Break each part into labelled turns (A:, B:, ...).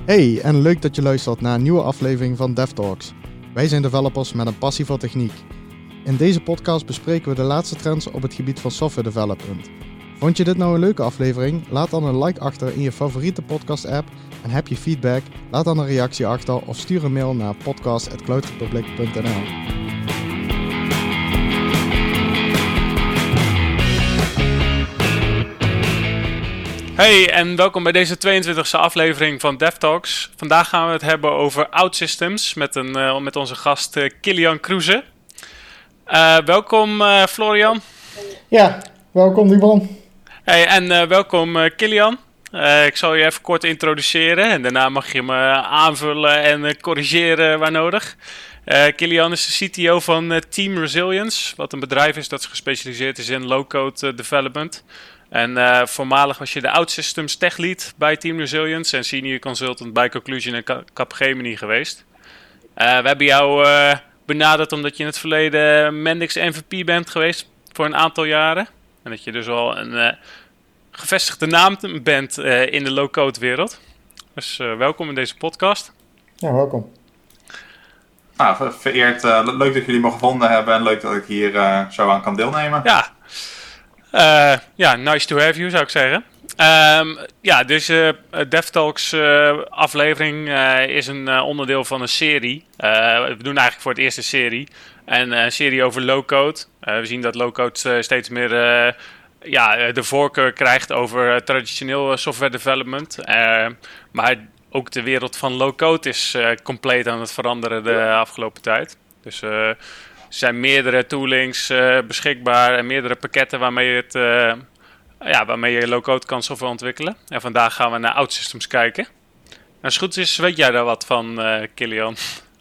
A: Hey, en leuk dat je luistert naar een nieuwe aflevering van DevTalks. Wij zijn developers met een passie voor techniek. In deze podcast bespreken we de laatste trends op het gebied van software development. Vond je dit nou een leuke aflevering? Laat dan een like achter in je favoriete podcast-app. En heb je feedback? Laat dan een reactie achter of stuur een mail naar podcast@cloudrepublic.nl.
B: Hey en welkom bij deze 22e aflevering van DevTalks. Vandaag gaan we het hebben over OutSystems met onze gast Kilian Kroeze. Welkom Florian.
C: Ja, welkom Dieban.
B: Hey, en welkom Kilian. Ik zal je even kort introduceren en daarna mag je me aanvullen en corrigeren waar nodig. Kilian is de CTO van Team Resilience, wat een bedrijf is dat gespecialiseerd is in low-code development. En voormalig was je de OutSystems Tech Lead bij Team Resilience en Senior Consultant bij Conclusion en Capgemini geweest. We hebben jou benaderd omdat je in het verleden Mendix MVP bent geweest voor een aantal jaren. En dat je dus al een gevestigde naam bent in de low-code wereld. Dus welkom in deze podcast.
C: Ja, welkom.
D: Nou, vereerd. Leuk dat jullie me gevonden hebben en leuk dat ik hier zo aan kan deelnemen.
B: Ja, nice to have you zou ik zeggen. Deze DevTalks aflevering is een onderdeel van een serie. We doen eigenlijk voor het eerst een serie. En een serie over low-code. We zien dat low-code steeds meer de voorkeur krijgt over traditioneel software development. Maar ook de wereld van low-code is compleet aan het veranderen de afgelopen tijd. Dus er zijn meerdere toolings beschikbaar en meerdere pakketten waarmee je low-code kan software ontwikkelen. En vandaag gaan we naar OutSystems kijken. Als het goed is, weet jij daar wat van, Kilian?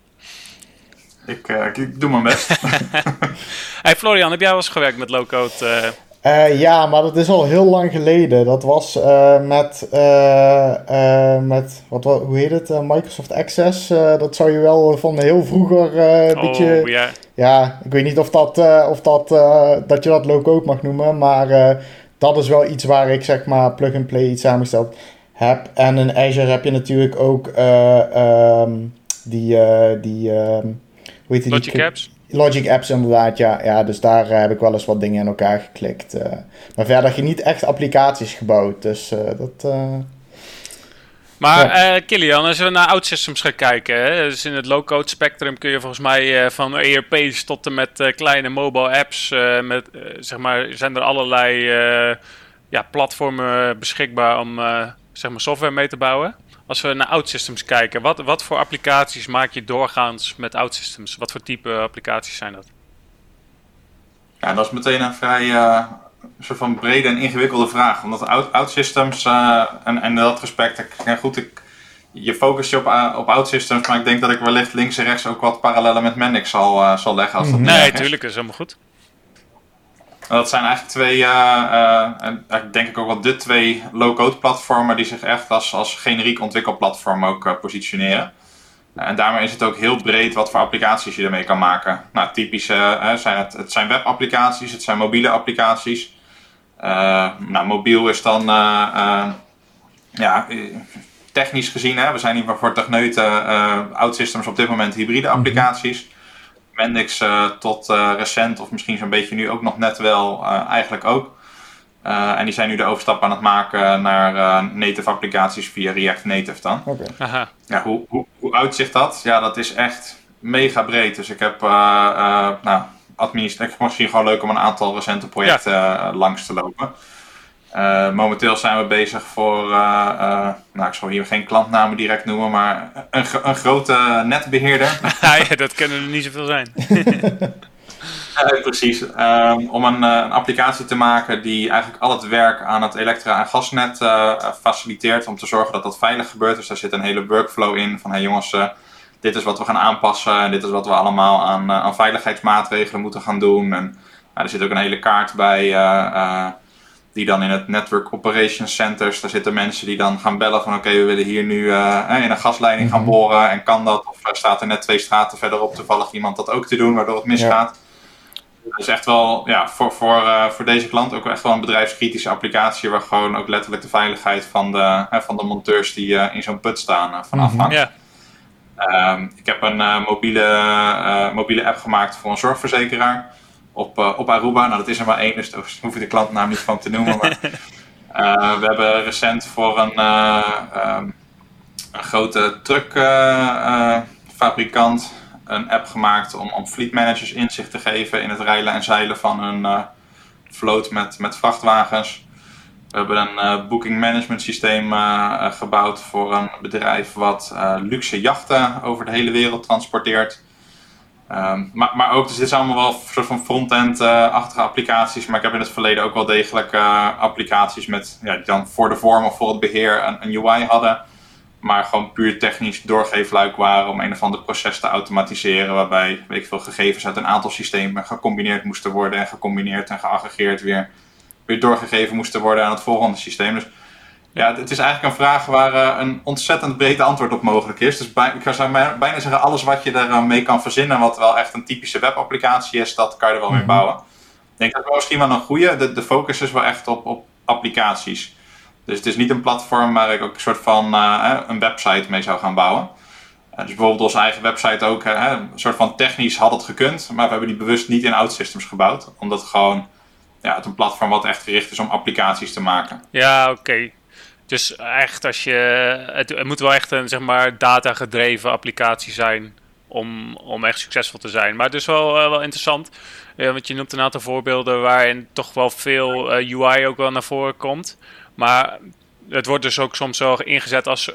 D: Ik doe mijn best.
B: Hey Florian, heb jij wel eens gewerkt met low-code?
C: Ja, maar dat is al heel lang geleden. Dat was hoe heet het? Microsoft Access. Dat zou je wel van heel vroeger beetje...
B: Ja.
C: Ja, ik weet niet of dat je dat low-code mag noemen, maar dat is wel iets waar ik zeg maar plug-and-play iets samengesteld heb. En in Azure heb je natuurlijk ook hoe heet die?
B: Logic Apps?
C: Logic Apps inderdaad, ja. Dus daar heb ik wel eens wat dingen in elkaar geklikt. Maar verder heb je niet echt applicaties gebouwd, dus dat...
B: Maar Kilian, als we naar OutSystems gaan kijken, hè, dus in het low-code spectrum kun je volgens mij van ERP's tot en met kleine mobile apps, zijn er allerlei platformen beschikbaar om software mee te bouwen. Als we naar OutSystems kijken, wat voor applicaties maak je doorgaans met OutSystems? Wat voor type applicaties zijn dat?
D: Ja, dat is meteen een vrij soort van brede en ingewikkelde vraag. Omdat OutSystems en in dat respect, je focust je op OutSystems, maar ik denk dat ik wellicht links en rechts ook wat parallellen met Mendix zal leggen. Als dat
B: nee, tuurlijk, dat is helemaal goed.
D: Dat zijn eigenlijk twee, en denk ik ook wel de twee low-code platformen die zich echt als generiek ontwikkelplatform ook positioneren. En daarmee is het ook heel breed wat voor applicaties je ermee kan maken. Nou, typisch het zijn webapplicaties, het zijn mobiele applicaties. Mobiel is dan technisch gezien, we zijn niet meer voor techneuten, OutSystems op dit moment hybride applicaties. Mendix tot recent, of misschien zo'n beetje nu ook nog net wel, eigenlijk ook. En die zijn nu de overstap aan het maken naar native applicaties via React Native dan.
C: Okay.
B: Aha.
D: Ja, hoe uitzicht dat? Ja, dat is echt mega breed. Dus ik heb misschien gewoon leuk om een aantal recente projecten langs te lopen. Momenteel zijn we bezig voor, ik zal hier geen klantnamen direct noemen, maar een grote netbeheerder.
B: Ja, dat kunnen er niet zoveel zijn.
D: Precies. Om een applicatie te maken die eigenlijk al het werk aan het elektra- en gasnet faciliteert. Om te zorgen dat dat veilig gebeurt. Dus daar zit een hele workflow in van hey jongens, dit is wat we gaan aanpassen. En dit is wat we allemaal aan veiligheidsmaatregelen moeten gaan doen. En er zit ook een hele kaart bij die dan in het Network Operations Centers. Daar zitten mensen die dan gaan bellen van oké, we willen hier nu in een gasleiding gaan boren. En kan dat? Of staat er net 2 straten verderop toevallig iemand dat ook te doen waardoor het misgaat? Het is echt wel voor deze klant ook echt wel een bedrijfskritische applicatie waar gewoon ook letterlijk de veiligheid van de monteurs die in zo'n put staan van afhangt.
B: Ja.
D: Ik heb een mobiele app gemaakt voor een zorgverzekeraar op Aruba. Nou, dat is er maar één, dus daar hoef je de klantnaam niet van te noemen. Maar, we hebben recent voor een grote truckfabrikant een app gemaakt om fleet managers inzicht te geven in het rijden en zeilen van hun vloot met vrachtwagens. We hebben een booking management systeem gebouwd voor een bedrijf wat luxe jachten over de hele wereld transporteert. Maar ook, dus dit zijn allemaal wel een soort van front-end-achtige applicaties. Maar ik heb in het verleden ook wel degelijk applicaties met, die dan voor de vorm of voor het beheer een UI hadden. Maar gewoon puur technisch doorgeefluik waren om een of ander proces te automatiseren. Waarbij, weet ik veel, gegevens uit een aantal systemen gecombineerd moesten worden. En gecombineerd en geaggregeerd weer doorgegeven moesten worden aan het volgende systeem. Dus ja, het is eigenlijk een vraag waar een ontzettend breed antwoord op mogelijk is. Dus ik zou bijna zeggen, alles wat je ermee kan verzinnen, wat wel echt een typische webapplicatie is, dat kan je er wel mee bouwen. Ik denk dat wel misschien wel een goede. De focus is wel echt op applicaties. Dus het is niet een platform waar ik ook een soort van een website mee zou gaan bouwen. Dus bijvoorbeeld onze eigen website ook, een soort van technisch had het gekund, maar we hebben die bewust niet in OutSystems gebouwd. Omdat gewoon het een platform wat echt gericht is om applicaties te maken.
B: Ja, oké. Dus echt het moet wel echt een, zeg maar, data-gedreven applicatie zijn om echt succesvol te zijn. Maar het is wel interessant, want je noemt een aantal voorbeelden waarin toch wel veel UI ook wel naar voren komt. Maar het wordt dus ook soms wel ingezet als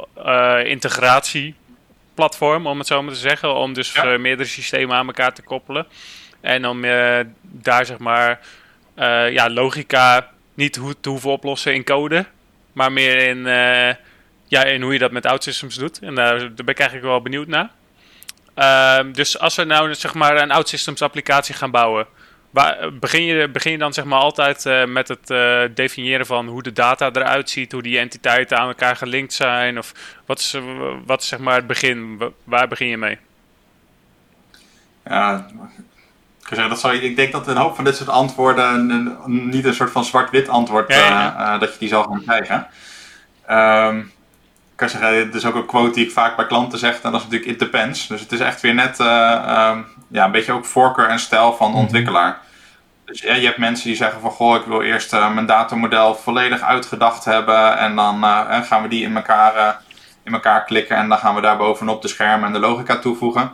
B: integratieplatform, om het zo maar te zeggen. Om dus meerdere systemen aan elkaar te koppelen. En om daar, zeg maar, logica niet te hoeven oplossen in code, maar meer in hoe je dat met OutSystems doet. En daar ben ik eigenlijk wel benieuwd naar. Dus als we nou, zeg maar, een OutSystems applicatie gaan bouwen, begin je dan, zeg maar, altijd met het definiëren van hoe de data eruit ziet, hoe die entiteiten aan elkaar gelinkt zijn? Of wat is zeg maar het begin? Waar begin je mee?
D: Ja, ik denk dat een hoop van dit soort antwoorden niet een soort van zwart-wit antwoord dat je die zal gaan krijgen. Ik kan zeggen, dit is ook een quote die ik vaak bij klanten zeg, en dat is natuurlijk it depends. Dus het is echt weer net een beetje ook voorkeur en stijl van de ontwikkelaar. Dus je hebt mensen die zeggen van, goh, ik wil eerst mijn datamodel volledig uitgedacht hebben en dan gaan we die in elkaar klikken en dan gaan we daar bovenop de schermen en de logica toevoegen.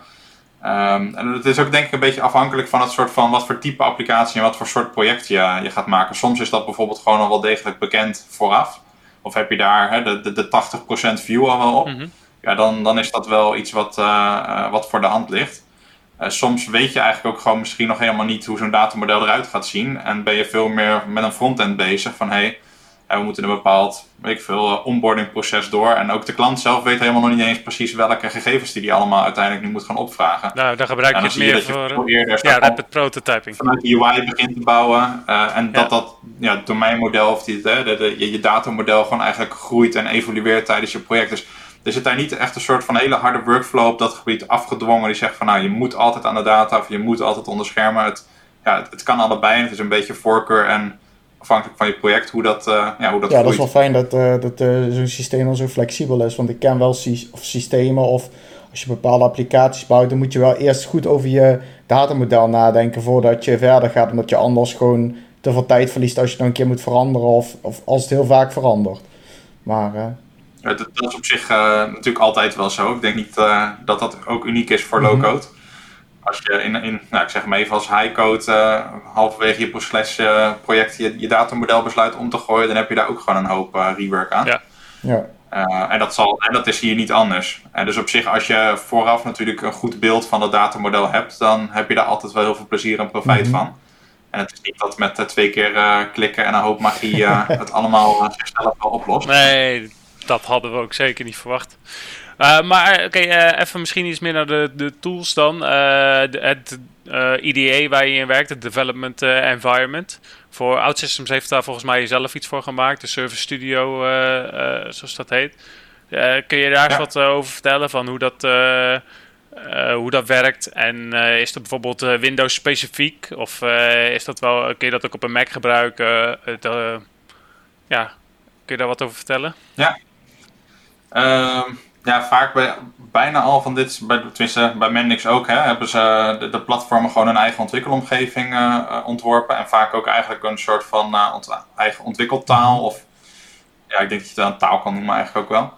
D: En het is ook, denk ik, een beetje afhankelijk van het soort van wat voor type applicatie en wat voor soort project je gaat maken. Soms is dat bijvoorbeeld gewoon al wel degelijk bekend vooraf. Of heb je daar de 80% view al wel op. Mm-hmm. Ja, dan is dat wel iets wat voor de hand ligt. Soms weet je eigenlijk ook gewoon misschien nog helemaal niet hoe zo'n datamodel eruit gaat zien. En ben je veel meer met een frontend bezig van we moeten een bepaald, onboarding proces door. En ook de klant zelf weet helemaal nog niet eens precies welke gegevens die allemaal uiteindelijk nu moet gaan opvragen.
B: Nou, dan gebruik je het meer voor rapid prototyping.
D: Vanuit de UI begint te bouwen. En dat domeinmodel of je datamodel gewoon eigenlijk groeit en evolueert tijdens je project. Dus er zit daar niet echt een soort van hele harde workflow op dat gebied afgedwongen. Die zegt van je moet altijd aan de data of je moet altijd onder schermen. Het kan allebei. Het is een beetje voorkeur en afhankelijk van je project, hoe dat groeit.
C: Dat is wel fijn dat zo'n systeem dan zo flexibel is. Want ik ken wel systemen of als je bepaalde applicaties bouwt, dan moet je wel eerst goed over je datamodel nadenken voordat je verder gaat. Omdat je anders gewoon te veel tijd verliest als je dan een keer moet veranderen of als het heel vaak verandert. Maar
D: dat is op zich natuurlijk altijd wel zo. Ik denk niet dat ook uniek is voor low-code. Als je ik zeg maar even als high-code halverwege je project je datamodel besluit om te gooien, dan heb je daar ook gewoon een hoop rework aan.
C: Ja.
D: En dat is hier niet anders. En dus op zich, als je vooraf natuurlijk een goed beeld van dat datamodel hebt, dan heb je daar altijd wel heel veel plezier en profijt van. En het is niet dat met 2 keer klikken en een hoop magie het allemaal zichzelf wel oplost.
B: Nee, dat hadden we ook zeker niet verwacht. Maar even misschien iets meer naar de tools dan. Het IDE waar je in werkt, het Development Environment. Voor OutSystems heeft daar volgens mij zelf iets voor gemaakt. De Service Studio, zoals dat heet. Kun je daar eens wat over vertellen? Van hoe dat hoe dat werkt. En is dat bijvoorbeeld Windows specifiek? Of is dat wel, kun je dat ook op een Mac gebruiken? Kun je daar wat over vertellen?
D: Ja. Vaak bij bijna al van dit, tenminste bij Mendix ook, hebben ze de platformen gewoon een eigen ontwikkelomgeving ontworpen. En vaak ook eigenlijk een soort van eigen ontwikkeltaal. Of ja, ik denk dat je het een taal kan noemen eigenlijk ook wel.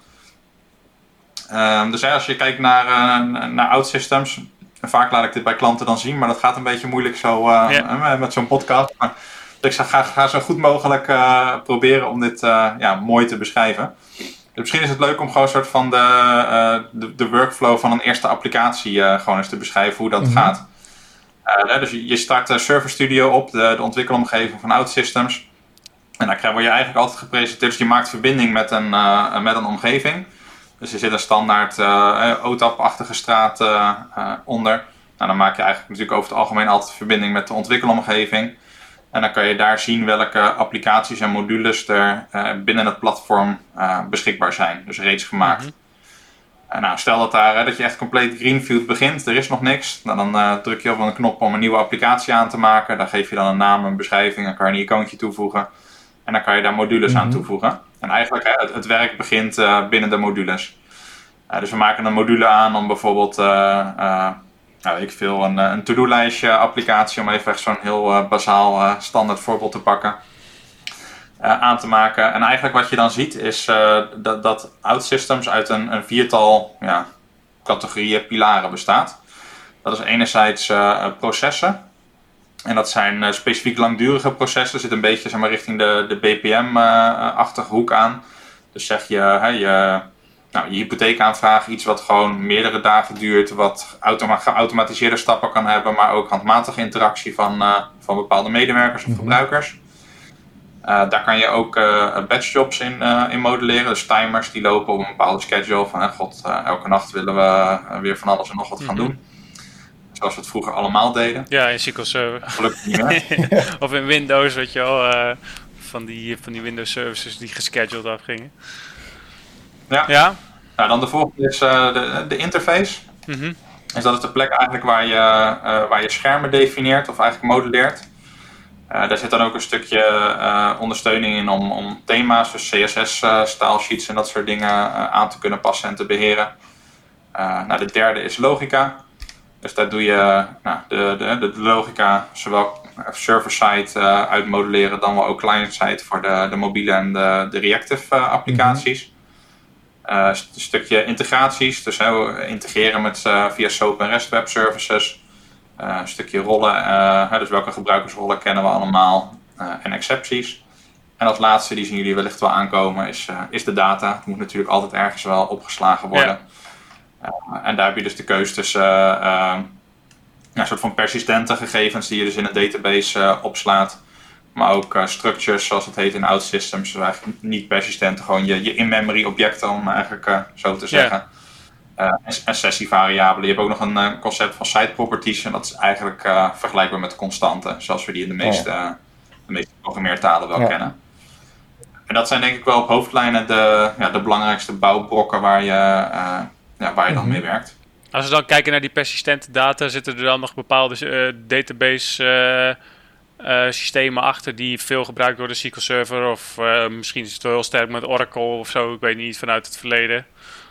D: Dus als je kijkt naar OutSystems, en vaak laat ik dit bij klanten dan zien, maar dat gaat een beetje moeilijk zo met zo'n podcast. Maar, dus ik ga zo goed mogelijk proberen om dit mooi te beschrijven. Dus misschien is het leuk om gewoon een soort van de workflow van een eerste applicatie gewoon eens te beschrijven hoe dat gaat. Dus je start Server Studio op, de ontwikkelomgeving van OutSystems. En daar word je eigenlijk altijd gepresenteerd. Dus je maakt verbinding met een omgeving. Dus er zit een standaard OTAP-achtige straat onder. Nou, dan maak je eigenlijk natuurlijk over het algemeen altijd verbinding met de ontwikkelomgeving. En dan kan je daar zien welke applicaties en modules er binnen het platform beschikbaar zijn. Dus reeds gemaakt. Nou, stel dat je echt compleet greenfield begint, er is nog niks. Nou, dan druk je op een knop om een nieuwe applicatie aan te maken. Daar geef je dan een naam, een beschrijving, dan kan je een icoontje toevoegen. En dan kan je daar modules aan toevoegen. En eigenlijk het werk begint binnen de modules. Dus we maken een module aan om bijvoorbeeld een to-do-lijstje applicatie, om even echt zo'n heel bazaal standaard voorbeeld te pakken, aan te maken. En eigenlijk wat je dan ziet is dat OutSystems uit een viertal categorieën, pilaren bestaat. Dat is enerzijds processen. En dat zijn specifiek langdurige processen. Zit een beetje richting de BPM-achtige hoek aan. Dus zeg je hypotheekaanvraag, iets wat gewoon meerdere dagen duurt, wat geautomatiseerde stappen kan hebben, maar ook handmatige interactie van bepaalde medewerkers of gebruikers. Daar kan je ook batch jobs in modelleren, dus timers die lopen op een bepaalde schedule van elke nacht willen we weer van alles en nog wat gaan doen. Zoals we het vroeger allemaal deden.
B: Ja, in SQL Server.
D: Gelukkig niet meer.
B: Of in Windows, weet je wel, van die Windows services die gescheduled afgingen. Ja.
D: Nou, dan de volgende is de interface. Dus dat is de plek eigenlijk waar je schermen definieert of eigenlijk modelleert. Daar zit dan ook een stukje ondersteuning in om thema's, dus CSS-stylesheets en dat soort dingen aan te kunnen passen en te beheren. De derde is logica. Dus daar doe je de logica zowel server-side uitmodelleren dan wel ook client-side voor de mobiele en de reactive applicaties. Een stukje integraties, dus integreren via SOAP en REST web services. Een stukje rollen, dus welke gebruikersrollen kennen we allemaal en excepties. En als laatste, die zien jullie wellicht wel aankomen, is de data. Het moet natuurlijk altijd ergens wel opgeslagen worden. En daar heb je dus de keus tussen een soort van persistente gegevens die je dus in een database opslaat. Maar ook structures, zoals het heet in OutSystems. Dus eigenlijk niet persistente, gewoon je in-memory objecten, om eigenlijk zo te zeggen. En sessievariabelen. Je hebt ook nog een concept van site properties. En dat is eigenlijk vergelijkbaar met constanten, zoals we die in de meeste programmeertalen wel kennen. En dat zijn denk ik wel op hoofdlijnen de belangrijkste bouwbrokken waar je dan mee werkt.
B: Als we dan kijken naar die persistente data, zitten er dan nog bepaalde database systemen achter die veel gebruikt worden, SQL Server, of misschien is het wel heel sterk met Oracle of zo, ik weet niet, vanuit het verleden.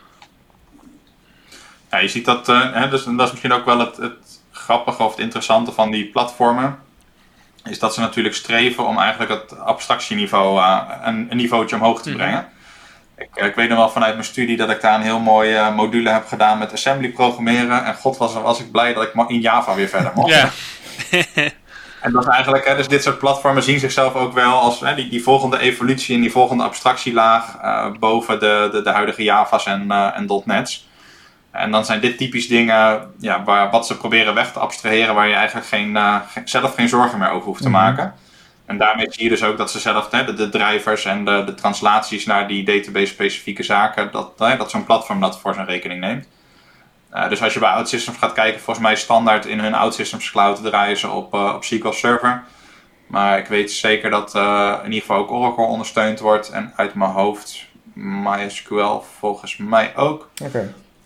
D: Ja, je ziet dat, dus dat is misschien ook wel het grappige of het interessante van die platformen, is dat ze natuurlijk streven om eigenlijk het abstractieniveau een niveautje omhoog te brengen. Ik weet nog wel vanuit mijn studie dat ik daar een heel mooi module heb gedaan met assembly programmeren. En god was ik blij dat ik in Java weer verder mocht.
B: Ja.
D: En dat is eigenlijk, dus dit soort platformen zien zichzelf ook wel als die volgende evolutie en die volgende abstractielaag boven de huidige Java's en .NET's. En dan zijn dit typisch dingen wat ze proberen weg te abstraheren, waar je eigenlijk zelf geen zorgen meer over hoeft te maken. En daarmee zie je dus ook dat ze zelf de drivers en de translaties naar die database-specifieke zaken, dat zo'n platform dat voor zijn rekening neemt. Dus als je bij OutSystems gaat kijken, volgens mij standaard in hun OutSystems Cloud draaien ze op SQL Server. Maar ik weet zeker dat in ieder geval ook Oracle ondersteund wordt. En uit mijn hoofd MySQL volgens mij ook.
C: Okay.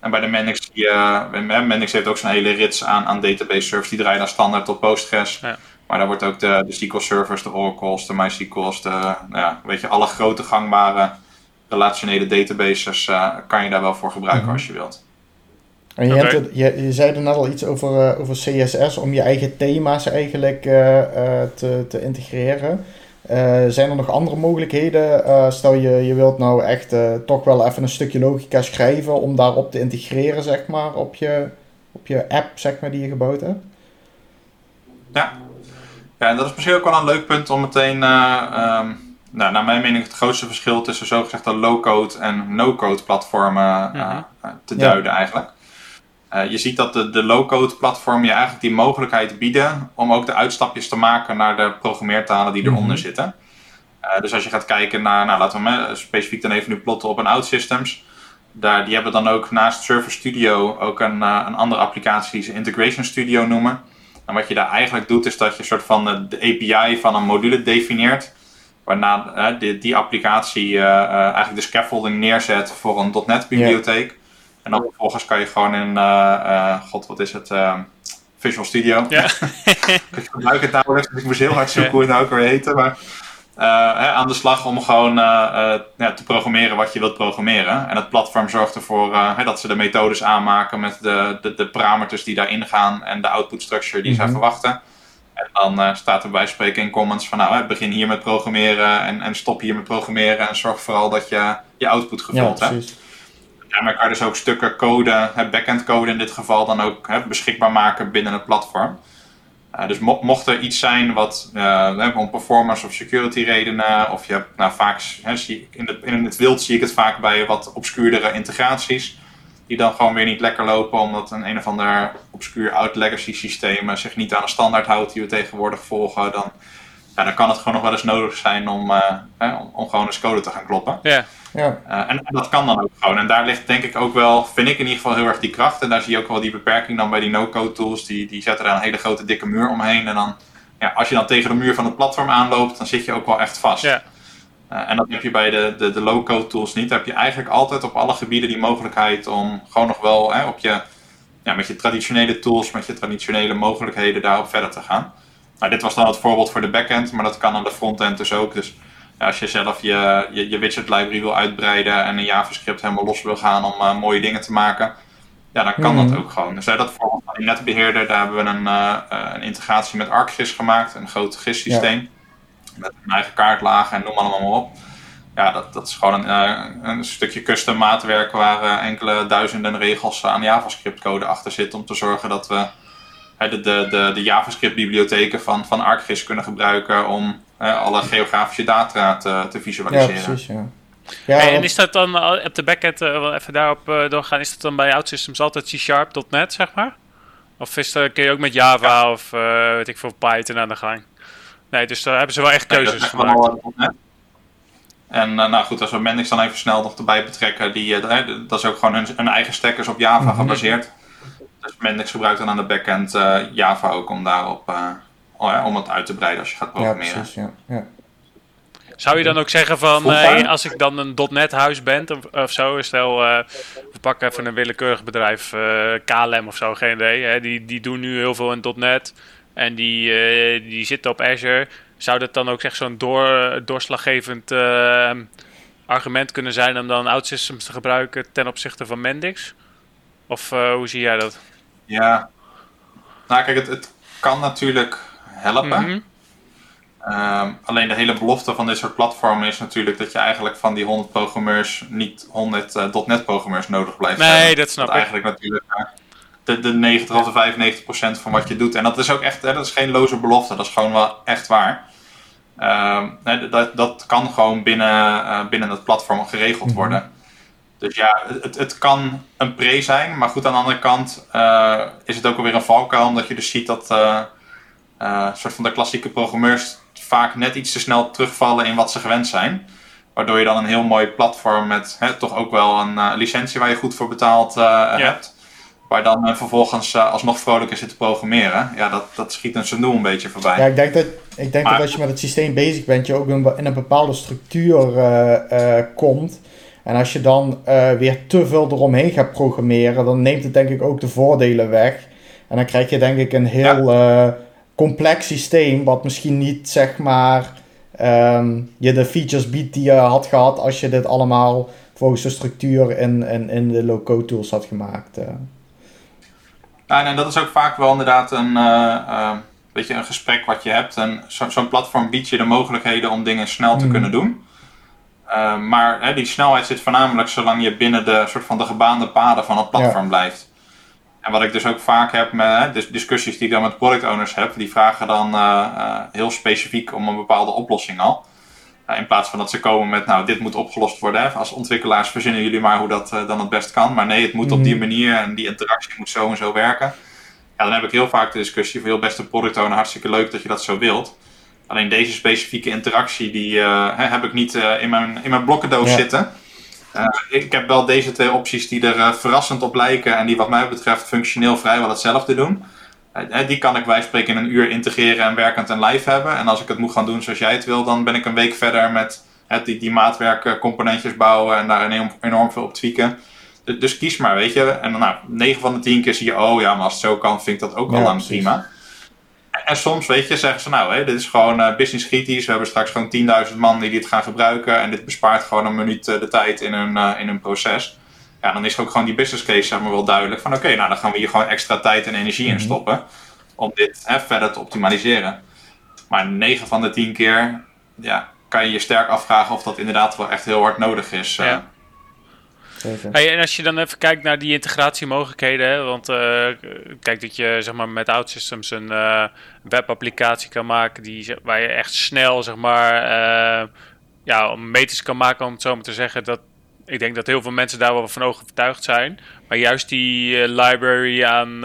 D: En bij de Mendix, Mendix heeft ook zo'n hele rits aan database servers. Die draaien dan standaard op Postgres. Ja. Maar daar wordt ook de SQL servers, de Oracles, de MySQL's, alle grote gangbare relationele databases kan je daar wel voor gebruiken als je wilt.
C: En je zei er net al iets over CSS om je eigen thema's eigenlijk te integreren. Zijn er nog andere mogelijkheden? Stel je wilt nou echt toch wel even een stukje logica schrijven om daarop te integreren, zeg maar, op je app, zeg maar, die je gebouwd hebt?
D: Ja, en dat is misschien ook wel een leuk punt om meteen, naar mijn mening, het grootste verschil tussen zogezegde low-code en no-code platformen te duiden eigenlijk. Je ziet dat de low-code platformen je eigenlijk die mogelijkheid bieden om ook de uitstapjes te maken naar de programmeertalen die eronder zitten. Dus als je gaat kijken naar, laten we specifiek dan even nu plotten op een OutSystems. Die hebben dan ook naast Server Studio ook een andere applicatie die ze Integration Studio noemen. En wat je daar eigenlijk doet is dat je een soort van de API van een module definieert. Waarna die applicatie eigenlijk de scaffolding neerzet voor een .NET bibliotheek. Yeah. En dan vervolgens kan je gewoon in, Visual Studio. Ja. Ik gebruik het nauwelijks, dus ik moest heel hard zoeken hoe het nou ook weer heette. Maar aan de slag om gewoon te programmeren wat je wilt programmeren. En het platform zorgt ervoor dat ze de methodes aanmaken met de parameters die daarin gaan en de output structure die zij verwachten. En dan staat er bij spreken in comments van begin hier met programmeren en stop hier met programmeren. En zorg vooral dat je je output gevuld hebt. Ja, maar kan je dus ook stukken code, backend code in dit geval, dan ook beschikbaar maken binnen het platform. Dus mocht er iets zijn wat om performance of security redenen, of je hebt vaak, in het wild zie ik het vaak bij wat obscuurdere integraties, die dan gewoon weer niet lekker lopen, omdat een of ander obscuur oud legacy systeem zich niet aan de standaard houdt die we tegenwoordig volgen, dan kan het gewoon nog wel eens nodig zijn om gewoon eens code te gaan kloppen. Yeah. Ja. En dat kan dan ook gewoon. En daar ligt denk ik ook wel, vind ik in ieder geval heel erg die kracht. En daar zie je ook wel die beperking dan bij die no-code tools. Die zetten daar een hele grote dikke muur omheen. En dan, als je dan tegen de muur van het platform aanloopt, dan zit je ook wel echt vast. Ja. En dat heb je bij de low-code tools niet. Dan heb je eigenlijk altijd op alle gebieden die mogelijkheid om gewoon nog wel met je traditionele tools, met je traditionele mogelijkheden daarop verder te gaan. Nou, dit was dan het voorbeeld voor de backend, maar dat kan aan de frontend dus ook. Dus als je zelf je widget library wil uitbreiden en in JavaScript helemaal los wil gaan om mooie dingen te maken, dan kan dat ook gewoon. Dus dat voorbeeld van die netbeheerder, daar hebben we een integratie met ArcGIS gemaakt, een groot GIS-systeem. Met een eigen kaartlaag en noem allemaal op. Ja, dat is gewoon een stukje custom maatwerk waar enkele duizenden regels aan JavaScript-code achter zit om te zorgen dat we de JavaScript-bibliotheken van ArcGIS kunnen gebruiken om alle geografische data te visualiseren. Ja, precies, ja.
B: En is dat dan op de backend, even daarop doorgaan, is dat dan bij OutSystems altijd C#.net, zeg maar? Of kun je ook met Java of weet ik veel, Python aan de gang? Nee, dus daar hebben ze wel echt keuzes gemaakt.
D: En goed, als we Mendix dan even snel nog erbij betrekken, dat is ook gewoon een eigen stack is op Java gebaseerd. Dus Mendix gebruikt dan aan de backend Java ook om daarop om het uit te breiden als je gaat programmeren. Ja, precies, ja.
B: Zou je dan ook zeggen van, als ik dan een .NET huis ben of zo, stel, we pakken even een willekeurig bedrijf, KLM of zo, geen idee, die doen nu heel veel in .NET en die zitten op Azure. Zou dat dan ook echt zo'n doorslaggevend argument kunnen zijn om dan OutSystems te gebruiken ten opzichte van Mendix? Of hoe zie jij dat?
D: Ja, nou kijk, het kan natuurlijk helpen. Alleen de hele belofte van dit soort platformen is natuurlijk dat je eigenlijk van die 100 programmeurs niet 100 .NET programmeurs nodig blijft hebben.
B: Nee, dat snap ik.
D: Eigenlijk natuurlijk de 90 of de 95% van wat je doet. En dat is ook echt, dat is geen loze belofte, dat is gewoon wel echt waar. Dat kan gewoon binnen het platform geregeld worden. Dus ja, het kan een pre zijn, maar goed, aan de andere kant is het ook alweer een valkuil, omdat je dus ziet dat soort van de klassieke programmeurs vaak net iets te snel terugvallen in wat ze gewend zijn. Waardoor je dan een heel mooi platform met toch ook wel een licentie waar je goed voor betaald hebt. Waar dan vervolgens alsnog vrolijk is zitten programmeren. Ja, dat schiet een seizoen een beetje voorbij.
C: Ja, ik denk dat als je met het systeem bezig bent, je ook in een bepaalde structuur komt. En als je dan weer te veel eromheen gaat programmeren, dan neemt het denk ik ook de voordelen weg. En dan krijg je denk ik een heel complex systeem, wat misschien niet zeg maar je de features biedt die je had gehad als je dit allemaal volgens de structuur in de low-code tools had gemaakt.
D: Ja, en dat is ook vaak wel inderdaad een gesprek wat je hebt. En zo'n platform biedt je de mogelijkheden om dingen snel te kunnen doen. Maar die snelheid zit voornamelijk zolang je binnen de soort van de gebaande paden van het platform blijft. En wat ik dus ook vaak heb met discussies die ik dan met product owners heb, die vragen dan heel specifiek om een bepaalde oplossing al. In plaats van dat ze komen met, dit moet opgelost worden. Hè. Als ontwikkelaars verzinnen jullie maar hoe dat dan het best kan. Maar nee, het moet op die manier en die interactie moet zo en zo werken. Ja, dan heb ik heel vaak de discussie van, beste product owner, hartstikke leuk dat je dat zo wilt. Alleen deze specifieke interactie, die heb ik niet in mijn blokkendoos zitten. Ik heb wel deze 2 opties die er verrassend op lijken en die wat mij betreft functioneel vrijwel hetzelfde doen. Die kan ik bij spreken in een uur integreren en werkend en live hebben. En als ik het moet gaan doen zoals jij het wil, dan ben ik een week verder met die maatwerkcomponentjes bouwen en daar enorm veel op tweaken. Dus kies maar, weet je. En 9 van de 10 keer zie je, maar als het zo kan, vind ik dat ook al lang prima. En soms, weet je, zeggen ze, dit is gewoon business kritisch. We hebben straks gewoon 10.000 man die dit gaan gebruiken. En dit bespaart gewoon een minuut de tijd in hun proces. Ja, dan is ook gewoon die business case zeg maar wel duidelijk. Van oké, dan gaan we hier gewoon extra tijd en energie in stoppen. Om dit verder te optimaliseren. Maar 9 van de 10 keer kan je je sterk afvragen of dat inderdaad wel echt heel hard nodig is.
B: Hey, en als je dan even kijkt naar die integratiemogelijkheden, hè, want kijk dat je zeg maar met OutSystems een webapplicatie kan maken waar je echt snel zeg maar meters kan maken, om het zo maar te zeggen. Ik denk dat heel veel mensen daar wel van overtuigd zijn. Maar juist die library aan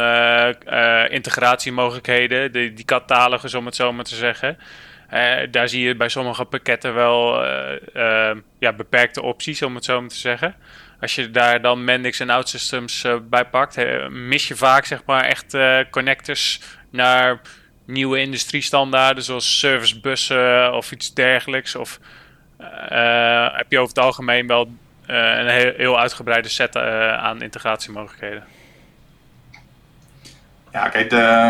B: integratiemogelijkheden, die catalogus om het zo maar te zeggen. Daar zie je bij sommige pakketten wel beperkte opties, om het zo maar te zeggen. Als je daar dan Mendix en OutSystems bij pakt, mis je vaak zeg maar echt connectors naar nieuwe industriestandaarden, zoals servicebussen of iets dergelijks. Of heb je over het algemeen wel een heel uitgebreide set aan integratiemogelijkheden?
D: Ja, kijk,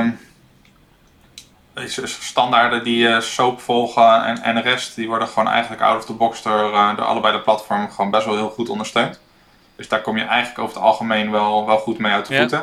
D: deze standaarden die SOAP volgen en de rest, die worden gewoon eigenlijk out of the box door allebei de platformen gewoon best wel heel goed ondersteund. Dus daar kom je eigenlijk over het algemeen wel goed mee uit de voeten.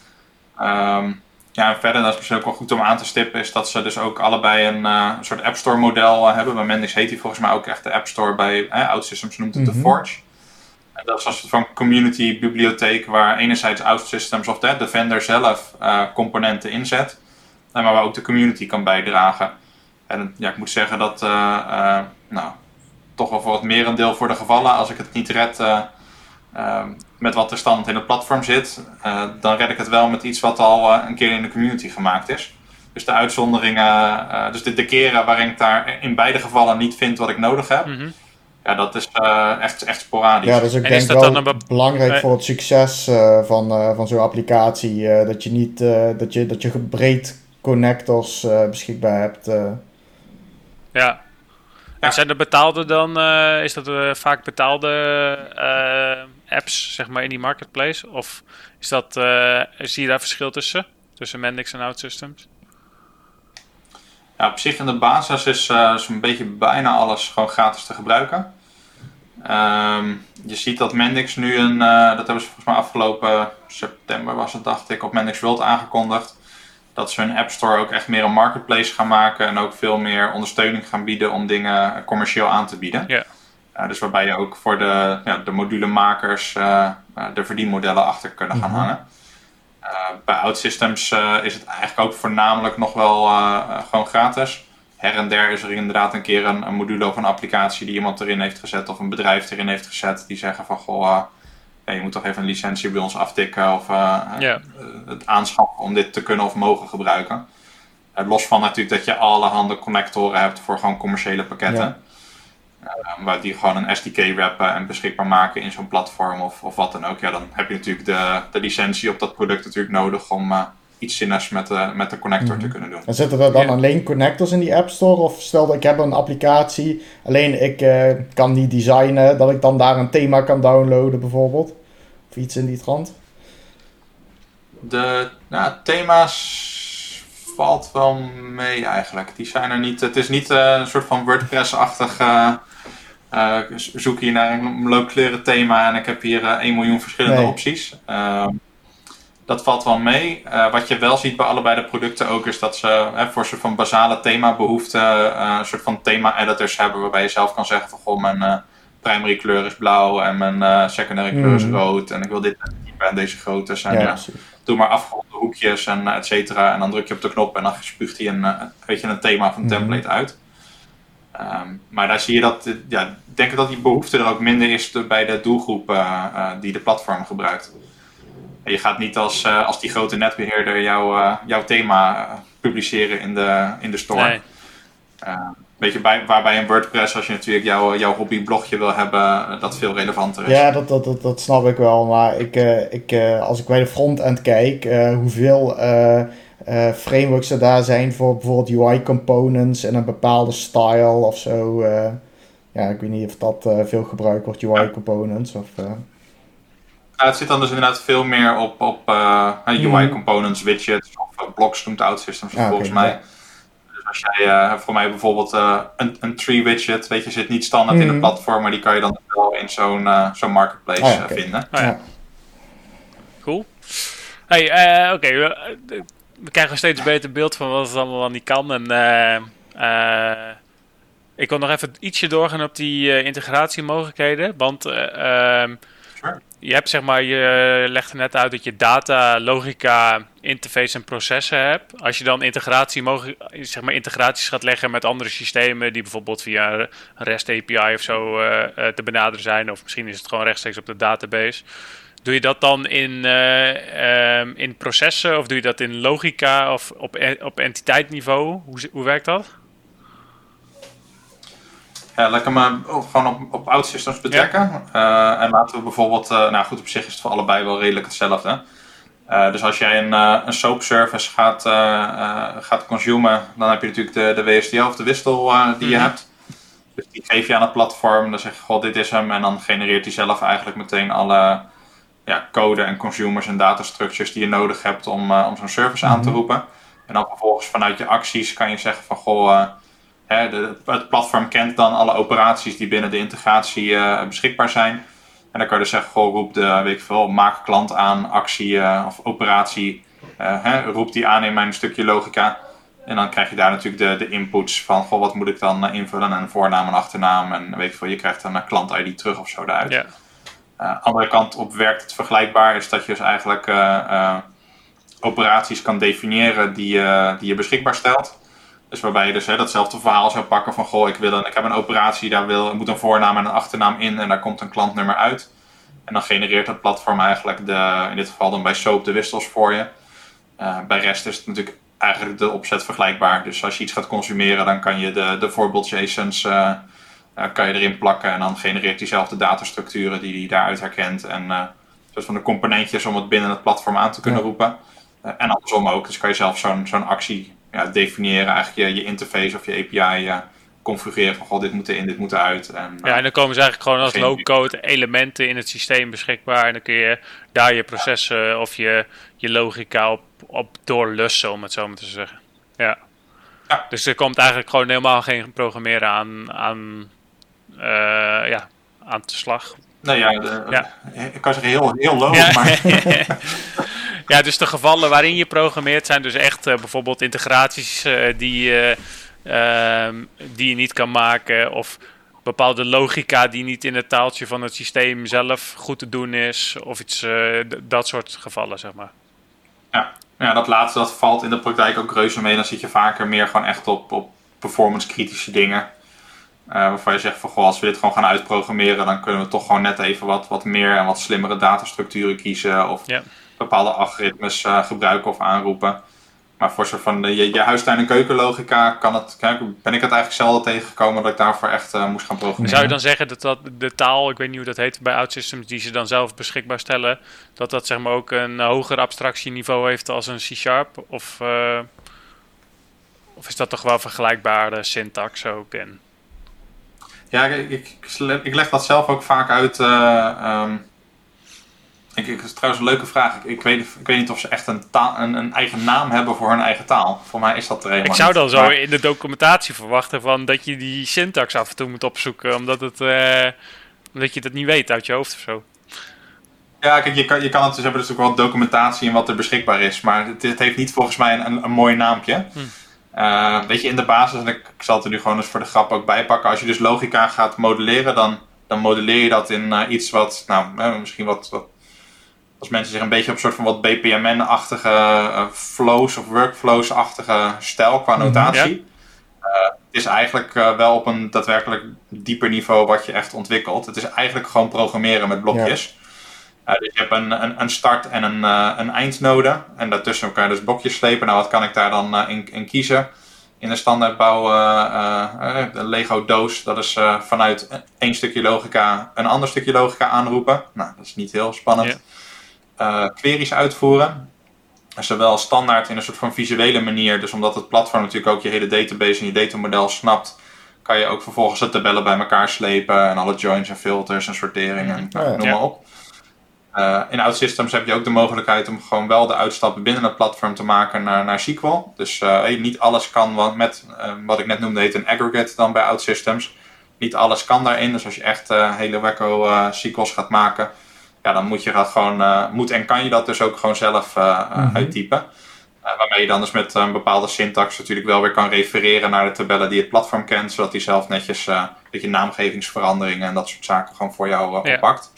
D: En verder, dat is misschien ook wel goed om aan te stippen, is dat ze dus ook allebei een soort App Store model hebben. Bij Mendix heet die volgens mij ook echt de App Store, bij OutSystems noemt het de Forge. En dat is een soort van community bibliotheek waar enerzijds OutSystems of de vendor zelf componenten inzet, maar waar ook de community kan bijdragen. En ik moet zeggen dat toch wel voor het merendeel voor de gevallen, als ik het niet red met wat er standaard in het platform zit, dan red ik het wel met iets wat al een keer in de community gemaakt is. Dus de uitzonderingen, dus de keren waarin ik daar in beide gevallen niet vind wat ik nodig heb, dat is echt sporadisch.
C: Ja, dat is ook denk ik wel belangrijk voor het succes van zo'n applicatie, dat je niet dat je breed connectors beschikbaar hebt.
B: Ja. En zijn er betaalde dan, is dat vaak betaalde apps zeg maar in die marketplace? Of is dat, zie je daar verschil tussen Mendix en OutSystems?
D: Ja, op zich in de basis is zo'n beetje bijna alles gewoon gratis te gebruiken. Je ziet dat Mendix nu dat hebben ze volgens mij afgelopen september was het, dacht ik, op Mendix World aangekondigd. Dat ze hun App Store ook echt meer een marketplace gaan maken en ook veel meer ondersteuning gaan bieden om dingen commercieel aan te bieden. Yeah. Dus waarbij je ook voor de modulemakers de verdienmodellen achter kunnen gaan hangen. Bij OutSystems is het eigenlijk ook voornamelijk nog wel gewoon gratis. Her en der is er inderdaad een keer een module of een applicatie die iemand erin heeft gezet of een bedrijf erin heeft gezet die zeggen van goh, je moet toch even een licentie bij ons aftikken of het aanschaffen om dit te kunnen of mogen gebruiken. Los van natuurlijk dat je allerhande connectoren hebt voor gewoon commerciële pakketten. Waar die gewoon een SDK rappen en beschikbaar maken in zo'n platform of wat dan ook. Ja, dan heb je natuurlijk de licentie op dat product natuurlijk nodig om iets zinnigs met de connector te kunnen doen.
C: En zitten er dan alleen connectors in die App Store? Of stel dat ik heb een applicatie, alleen ik kan die designen, dat ik dan daar een thema kan downloaden bijvoorbeeld? Of iets in die trant?
D: De thema's valt wel mee eigenlijk. Die zijn er niet. Het is niet een soort van WordPress-achtig zoek hier naar een leuk kleuren thema en ik heb hier 1 miljoen verschillende opties. Dat valt wel mee. Wat je wel ziet bij allebei de producten ook is dat ze voor een soort van basale themabehoeften een soort van thema-editors hebben waarbij je zelf kan zeggen van goh, mijn primary kleur is blauw en mijn secondary kleur is rood en ik wil dit type en deze grootte zijn. Doe maar afgeronde hoekjes en et cetera en dan druk je op de knop en dan spuugt hij een thema of een template uit. Maar daar zie je dat, ik denk dat die behoefte er ook minder is bij de doelgroep die de platform gebruikt. En je gaat niet als die grote netbeheerder jouw thema publiceren in de store.
B: Nee.
D: Beetje waarbij een WordPress, als je natuurlijk jouw hobbyblogje wil hebben, dat veel relevanter is.
C: Ja, dat snap ik wel. Maar als ik bij de frontend kijk, hoeveel frameworks er daar zijn voor bijvoorbeeld UI components en een bepaalde style of zo. Ik weet niet of dat veel gebruikt wordt, UI components. Of,
D: het zit dan dus inderdaad veel meer op UI components, widgets of blocks noemt OutSystems volgens mij. Ja. Dus als jij voor mij bijvoorbeeld een tree widget, weet je, zit niet standaard in de platform, maar die kan je dan wel in zo'n marketplace vinden.
B: Cool. Hey, oké. We krijgen een steeds beter beeld van wat het allemaal wel niet kan. En ik wil nog even ietsje doorgaan op die integratiemogelijkheden. Want je hebt je legde net uit dat je data, logica, interface en processen hebt. Als je dan integraties gaat leggen met andere systemen die bijvoorbeeld via een REST API of zo te benaderen zijn, of misschien is het gewoon rechtstreeks op de database. Doe je dat dan in processen of doe je dat in logica of op entiteitniveau? Hoe werkt dat?
D: Ja, laat ik hem gewoon op OutSystems betrekken. Ja. En laten we bijvoorbeeld, op zich is het voor allebei wel redelijk hetzelfde. Dus als jij een SOAP service gaat consumen, dan heb je natuurlijk de WSDL of de WSDL die je hebt. Dus die geef je aan het platform, dan zeg je, goh, dit is hem. En dan genereert hij zelf eigenlijk meteen alle code en consumers en datastructures die je nodig hebt om zo'n service aan te roepen. En dan vervolgens vanuit je acties kan je zeggen van, goh, het platform kent dan alle operaties die binnen de integratie beschikbaar zijn. En dan kan je dus zeggen, goh, roep maak klant aan, actie of operatie. Roep die aan in mijn stukje logica. En dan krijg je daar natuurlijk de inputs van, goh, wat moet ik dan invullen en voornaam en achternaam. En je krijgt dan een klant-ID terug of zo daaruit. Yeah. Andere kant op werkt het vergelijkbaar, is dat je dus eigenlijk operaties kan definiëren die je beschikbaar stelt. Dus waarbij je dus datzelfde verhaal zou pakken van, goh, ik heb een operatie, daar moet een voornaam en een achternaam in en daar komt een klantnummer uit. En dan genereert het platform eigenlijk in dit geval dan bij SOAP de wissels voor je. Bij REST is het natuurlijk eigenlijk de opzet vergelijkbaar. Dus als je iets gaat consumeren, dan kan je de voorbeeld JSON's kan je erin plakken en dan genereert diezelfde datastructuren die hij daaruit herkent. En soort van de componentjes om het binnen het platform aan te kunnen roepen. En andersom ook, dus kan je zelf zo'n actie definiëren, eigenlijk je interface of je API configureren van, goh, dit moet erin, dit moet eruit. En
B: dan komen ze eigenlijk gewoon als low-code elementen in het systeem beschikbaar. En dan kun je daar je processen of je logica op doorlussen, om het zo maar te zeggen. Ja. Dus er komt eigenlijk gewoon helemaal geen programmeren aan te slag.
D: Nee, ik kan zeggen heel low, maar...
B: Ja, dus de gevallen waarin je programmeert zijn dus echt bijvoorbeeld integraties die je niet kan maken. Of bepaalde logica die niet in het taaltje van het systeem zelf goed te doen is. Of iets, dat soort gevallen, zeg maar.
D: Ja, dat laatste dat valt in de praktijk ook reuze mee. Dan zit je vaker meer gewoon echt op performance kritische dingen. Waarvan je zegt van, goh, als we dit gewoon gaan uitprogrammeren, dan kunnen we toch gewoon net even wat meer en wat slimmere datastructuren kiezen. Of bepaalde algoritmes gebruiken of aanroepen. Maar voor soort van je huistuin- en keukenlogica ben ik het eigenlijk zelden tegengekomen dat ik daarvoor echt moest gaan programmeren.
B: Zou je dan zeggen dat de taal, ik weet niet hoe dat heet bij OutSystems, die ze dan zelf beschikbaar stellen, dat zeg maar ook een hoger abstractieniveau heeft als een C#? Of is dat toch wel vergelijkbare syntax ook?
D: Ja, ik leg dat zelf ook vaak uit. Het is trouwens een leuke vraag. Ik weet niet of ze echt een eigen naam hebben voor hun eigen taal. Voor mij is dat er helemaal
B: Ik zou dan
D: niet.
B: zo in de documentatie verwachten van dat je die syntax af en toe moet opzoeken, omdat je dat niet weet uit je hoofd of zo.
D: Ja, kijk, je kan het dus hebben, dus ook wel documentatie en wat er beschikbaar is. Maar het heeft niet volgens mij een mooi naampje. Weet je, in de basis, en ik zal het er nu gewoon eens voor de grap ook bij pakken. Als je dus logica gaat modelleren, dan modelleer je dat in iets wat, misschien wat als mensen zich een beetje op een soort van wat BPMN-achtige flows of workflows-achtige stijl qua notatie. Het is eigenlijk wel op een daadwerkelijk dieper niveau wat je echt ontwikkelt. Het is eigenlijk gewoon programmeren met blokjes. Dus je hebt een start- en een eindnode. En daartussen kan je dus blokjes slepen. Nou, wat kan ik daar dan in kiezen? In de standaardbouw, de Lego doos, dat is vanuit één stukje logica een ander stukje logica aanroepen. Nou, dat is niet heel spannend. Queries uitvoeren. Zowel standaard in een soort van visuele manier. Dus omdat het platform natuurlijk ook je hele database en je datamodel snapt, kan je ook vervolgens de tabellen bij elkaar slepen. En alle joins en filters en sorteringen. Noem maar op. In OutSystems heb je ook de mogelijkheid om gewoon wel de uitstappen binnen het platform te maken naar SQL. Dus niet alles kan met wat ik net noemde heet een aggregate dan bij OutSystems. Niet alles kan daarin. Dus als je echt hele wacko SQL's gaat maken, ja, dan moet je dat gewoon moet en kan je dat dus ook gewoon zelf uittypen. Waarmee je dan dus met een bepaalde syntax natuurlijk wel weer kan refereren naar de tabellen die het platform kent, zodat die zelf netjes een beetje naamgevingsveranderingen en dat soort zaken gewoon voor jou oppakt.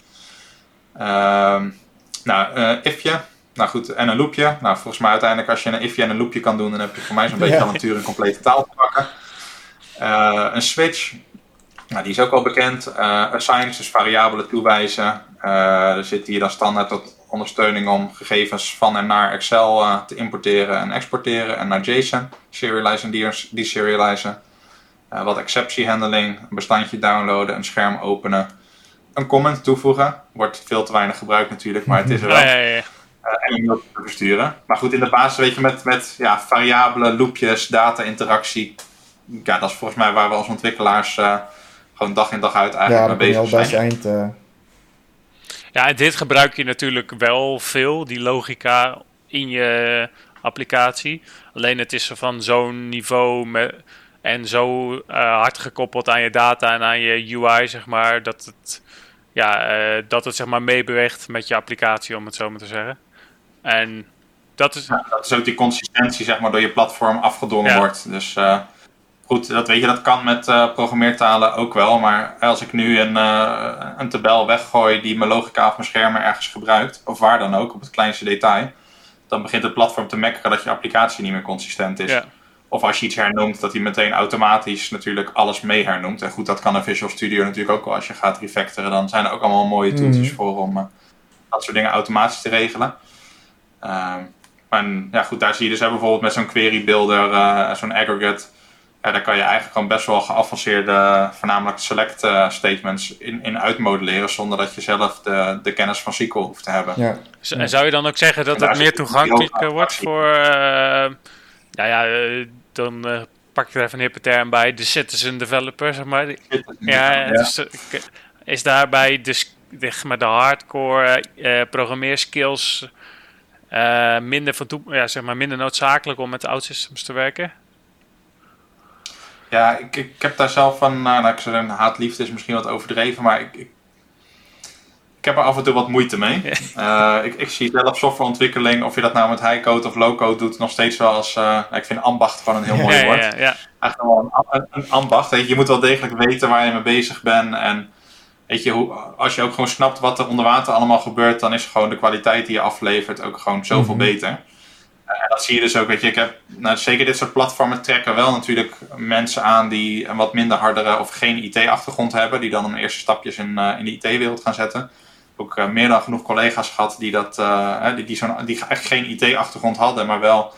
D: Ifje. Nou goed, en een loopje. Nou, volgens mij uiteindelijk als je een ifje en een loopje kan doen, dan heb je voor mij zo'n beetje al een complete taal te pakken. Een switch. Nou, die is ook al bekend. Assigns, dus variabelen toewijzen. Er zit hier dan standaard tot ondersteuning om gegevens van en naar Excel te importeren en exporteren. En naar JSON. Serializen en deserializen. Wat exceptie handling. Een bestandje downloaden. Een scherm openen. Een comment toevoegen. Wordt veel te weinig gebruikt natuurlijk, maar het is er wel. En een mail te versturen. Maar goed, in de basis weet je met variabelen, loopjes, data-interactie. Ja, dat is volgens mij waar we als ontwikkelaars gewoon dag in dag uit eigenlijk mee bezig zijn.
B: Ja, en dit gebruik je natuurlijk wel veel, die logica in je applicatie. Alleen het is van zo'n niveau en zo hard gekoppeld aan je data en aan je UI, zeg maar, dat het zeg maar meebeweegt met je applicatie, om het zo maar te zeggen. En dat is...
D: Ja, dat is ook die consistentie, zeg maar, door je platform afgedwongen wordt. Dus goed, dat kan met programmeertalen ook wel. Maar als ik nu een tabel weggooi die mijn logica of mijn schermen ergens gebruikt, of waar dan ook, op het kleinste detail, dan begint het platform te mekkeren dat je applicatie niet meer consistent is. Ja. Of als je iets hernoemt, dat hij meteen automatisch natuurlijk alles mee hernoemt. En goed, dat kan een Visual Studio natuurlijk ook wel. Als je gaat refactoren, dan zijn er ook allemaal mooie tooltjes voor om dat soort dingen automatisch te regelen. Maar ja, goed, daar zie je dus bijvoorbeeld met zo'n query builder, zo'n aggregate. Ja, daar kan je eigenlijk gewoon best wel geavanceerde, voornamelijk select statements in uitmodelleren, zonder dat je zelf de kennis van SQL hoeft te hebben.
B: Ja. En zou je dan ook zeggen dat het meer toegankelijk wordt voor... dan pak ik er even een hippe term bij, de citizen developer, zeg maar. Dus, is daarbij de hardcore programmeerskills minder noodzakelijk om met OutSystems te werken?
D: Ja, ik heb daar zelf van, ik zeg een haat-liefde is misschien wat overdreven, maar ik heb er af en toe wat moeite mee. Ik zie zelf softwareontwikkeling, of je dat nou met high-code of low-code doet, nog steeds wel als... ik vind ambacht gewoon een heel mooi woord. Eigenlijk wel een ambacht. Weet je moet wel degelijk weten waar je mee bezig bent. En weet je, als je ook gewoon snapt wat er onder water allemaal gebeurt, dan is gewoon de kwaliteit die je aflevert ook gewoon zoveel beter. Dat zie je dus ook. Weet je, zeker dit soort platformen trekken wel natuurlijk mensen aan die een wat minder hardere of geen IT-achtergrond hebben, die dan hun eerste stapjes in de IT-wereld gaan zetten. Ook meer dan genoeg collega's gehad die echt geen IT-achtergrond hadden, maar wel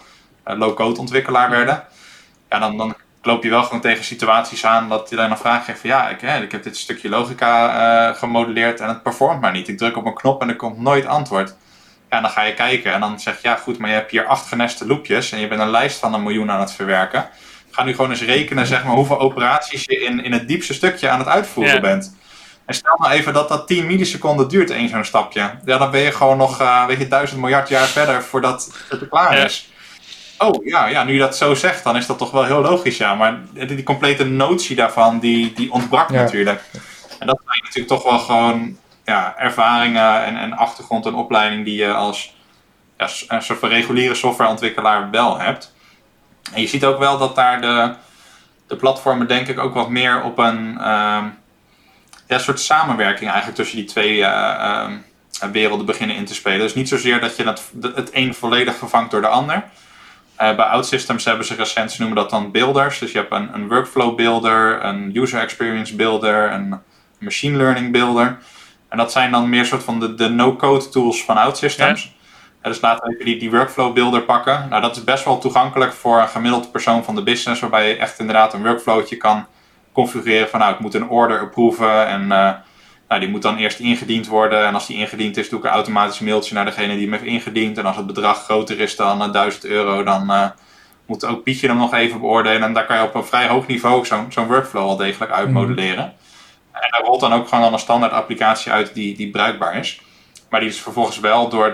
D: low-code ontwikkelaar werden. Ja, dan loop je wel gewoon tegen situaties aan dat je dan een vraag geeft van ik heb dit stukje logica gemodelleerd en het performt maar niet. Ik druk op een knop en er komt nooit antwoord. Ja, dan ga je kijken en dan zeg je, ja goed, maar je hebt hier 8 geneste loopjes en je bent een lijst van 1 miljoen aan het verwerken. Ga nu gewoon eens rekenen, zeg maar, hoeveel operaties je in het diepste stukje aan het uitvoeren bent. En stel nou even dat 10 milliseconden duurt, zo'n stapje. Ja, dan ben je gewoon nog 1000 miljard jaar verder voordat het klaar is. Oh, ja, nu je dat zo zegt, dan is dat toch wel heel logisch, ja. Maar die complete notie daarvan, die ontbrak natuurlijk. En dat zijn natuurlijk toch wel gewoon ervaringen en achtergrond en opleiding die je als een soort van reguliere softwareontwikkelaar wel hebt. En je ziet ook wel dat daar de platformen denk ik ook wat meer op een soort samenwerking eigenlijk tussen die twee werelden beginnen in te spelen. Dus niet zozeer dat je het een volledig vervangt door de ander. Bij OutSystems hebben ze recent, ze noemen dat dan builders. Dus je hebt een workflow builder, een user experience builder, een machine learning builder. En dat zijn dan meer soort van de no-code tools van OutSystems. Dus laten we even die workflow builder pakken. Nou, dat is best wel toegankelijk voor een gemiddeld persoon van de business, waarbij je echt inderdaad een workflowtje kan configureren van ik moet een order approven en die moet dan eerst ingediend worden. En als die ingediend is, doe ik een automatisch mailtje naar degene die hem heeft ingediend. En als het bedrag groter is dan €1000, dan moet ook Pietje hem nog even beoordelen. En daar kan je op een vrij hoog niveau zo'n workflow al degelijk uitmodelleren. En daar rolt dan ook gewoon al een standaard applicatie uit die bruikbaar is. Maar die is vervolgens wel door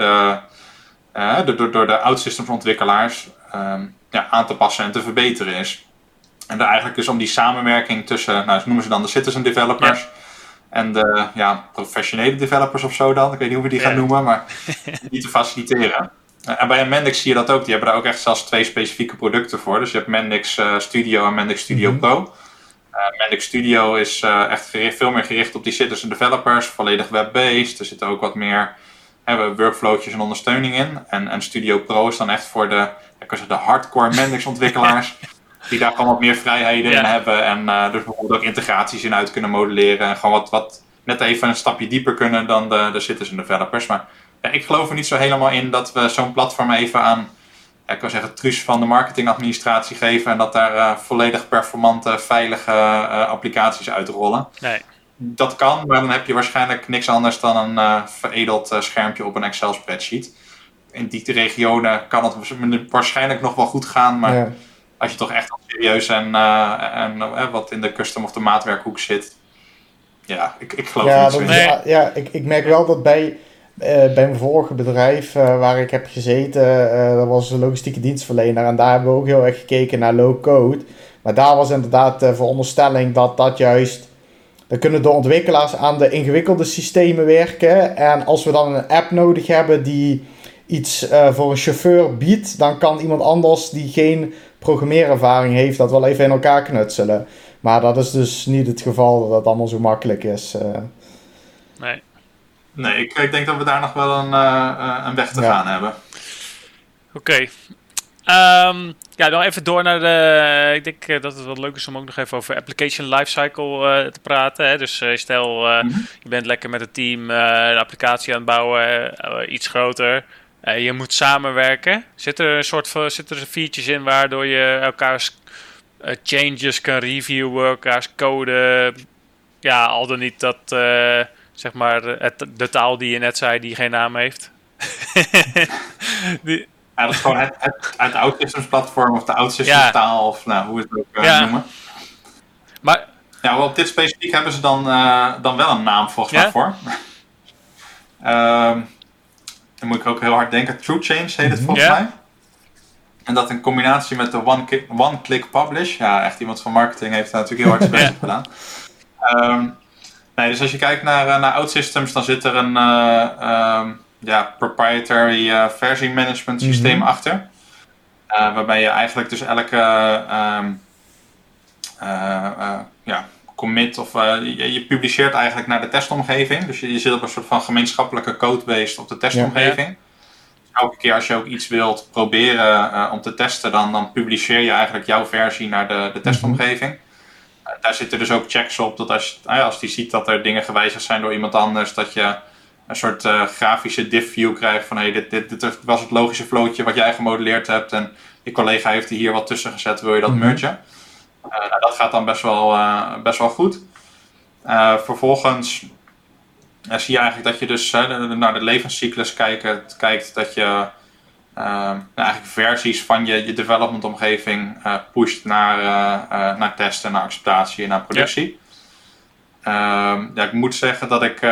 D: de OutSystems ontwikkelaars aan te passen en te verbeteren is. En daar eigenlijk dus om die samenwerking tussen, noemen ze dan de citizen developers en de professionele developers of zo dan. Ik weet niet hoe we die gaan noemen, maar die te faciliteren. En bij Mendix zie je dat ook. Die hebben daar ook echt zelfs 2 specifieke producten voor. Dus je hebt Mendix Studio en Mendix Studio Pro. Mendix Studio is echt veel meer gericht op die citizen developers, volledig web-based. Er zitten ook wat meer workflowtjes en ondersteuning in. En Studio Pro is dan echt voor de hardcore Mendix ontwikkelaars. Die daar gewoon wat meer vrijheden in hebben. En dus bijvoorbeeld ook integraties in uit kunnen modelleren. En gewoon wat net even een stapje dieper kunnen dan de citizen developers. Maar ik geloof er niet zo helemaal in dat we zo'n platform even aan Truus van de marketingadministratie geven. En dat daar volledig performante, veilige applicaties uitrollen.
B: Nee.
D: Dat kan, maar dan heb je waarschijnlijk niks anders dan een veredeld schermpje op een Excel spreadsheet. In die regionen kan het waarschijnlijk nog wel goed gaan, maar als je toch echt serieus en wat in de custom of de maatwerkhoek zit, ik geloof niet zo.
C: Ik merk wel dat bij mijn vorige bedrijf waar ik heb gezeten, dat was een logistieke dienstverlener en daar hebben we ook heel erg gekeken naar low-code. Maar daar was inderdaad de veronderstelling dat juist, dan kunnen de ontwikkelaars aan de ingewikkelde systemen werken en als we dan een app nodig hebben die iets voor een chauffeur biedt, dan kan iemand anders die geen programmeerervaring heeft dat wel even in elkaar knutselen. Maar dat is dus niet het geval dat het allemaal zo makkelijk is.
D: Nee, ik denk dat we daar nog wel een weg te gaan hebben.
B: Oké. Dan even door naar ik denk dat het wel leuk is om ook nog even over application lifecycle te praten. Hè? Dus stel, je bent lekker met het team de applicatie aan het bouwen, iets groter. Je moet samenwerken. Zitten er features in waardoor je elkaars changes kan reviewen, elkaars code? Al dan niet dat, zeg maar, de taal die je net zei, die geen naam heeft.
D: Dat is gewoon het OutSystems platform of de OutSystems taal of hoe we het ook noemen.
B: Maar
D: op dit specifiek hebben ze dan wel een naam volgens mij voor. Dan moet ik ook heel hard denken. TrueChange heet het volgens mij. En dat in combinatie met de one-click publish. Ja, echt iemand van marketing heeft daar natuurlijk heel hard zijn bezig gedaan. Dus als je kijkt naar OutSystems, dan zit er een proprietary versie management systeem achter. Waarbij je eigenlijk dus elke commit of je publiceert eigenlijk naar de testomgeving. Dus je zit op een soort van gemeenschappelijke codebase op de testomgeving. Dus elke keer als je ook iets wilt proberen om te testen, dan publiceer je eigenlijk jouw versie naar de testomgeving. Daar zitten dus ook checks op dat als die ziet dat er dingen gewijzigd zijn door iemand anders, dat je een soort grafische div view krijgt van dit was het logische flowtje wat jij gemodelleerd hebt en je collega heeft er hier wat tussen gezet, wil je dat mergen? Dat gaat dan best wel goed. Vervolgens zie je eigenlijk dat je dus naar de levenscyclus kijkt dat je eigenlijk versies van je development omgeving pusht naar testen, naar acceptatie en naar productie. Ik moet zeggen dat ik